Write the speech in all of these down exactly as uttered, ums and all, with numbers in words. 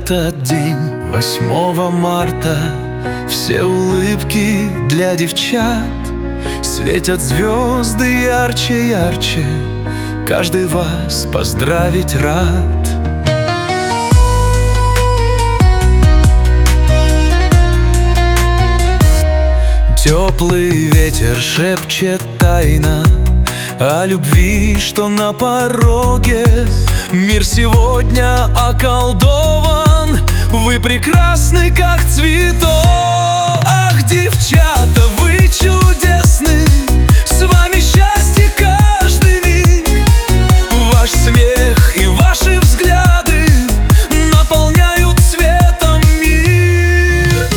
этот день, восьмого марта, все улыбки для девчат. Светят звезды ярче, ярче, каждый вас поздравить рад. Теплый ветер шепчет тайно о любви, что на пороге. Мир сегодня околдован, вы прекрасны, как цветок. Ах, девчата, вы чудесны, с вами счастье каждый миг. Ваш смех и ваши взгляды наполняют светом мир.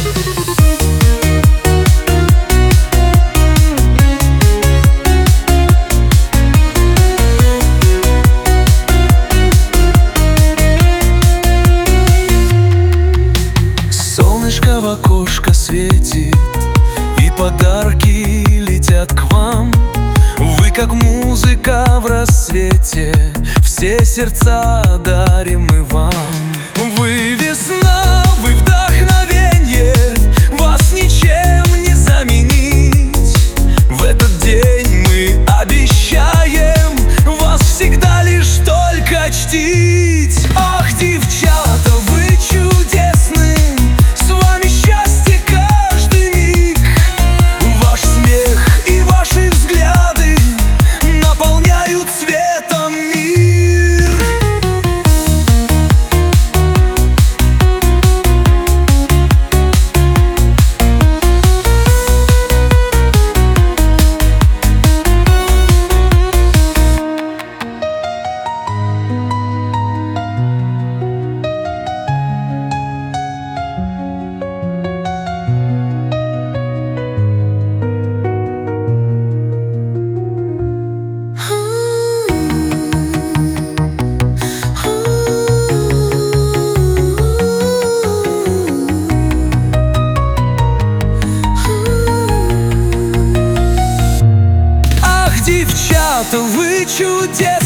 Солнышко в окошко светит, и подарки летят к вам. Вы как музыка в рассвете, все сердца дарим мы вам. Вы весна, вы вдохновенье, вас ничем не заменить. В этот день мы обещаем вас всегда лишь только чтить. Ах, девчата, вы чудесны, с вами счастье каждый миг. Ваш смех и ваши взгляды наполняют светом мир. Девчата, вы чудесны,